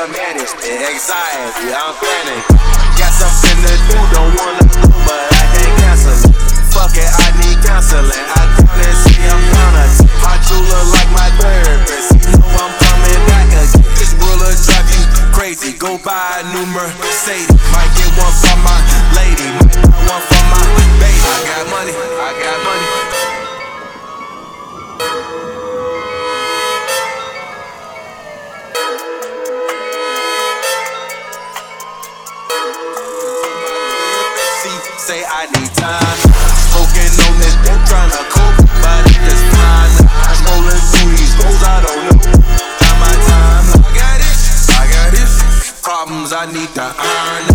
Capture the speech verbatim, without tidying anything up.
I'm managed. Anxiety, I'm panicked. Got something to do, don't wanna go, but I can't cancel it. Fuck it, I need counseling. I call and see I'm gonna. My jeweler like my therapist. You know I'm coming back again. This ruler drive you crazy. Go buy a new Mercedes. Might get one for my lady. Might buy one for my baby. I got money. I got money. Say I need time. Smoking on this dope, tryna cope, but it is fine. I'm rolling through these goals, I don't know. Time my time, I got it, I got it. Problems I need to earn.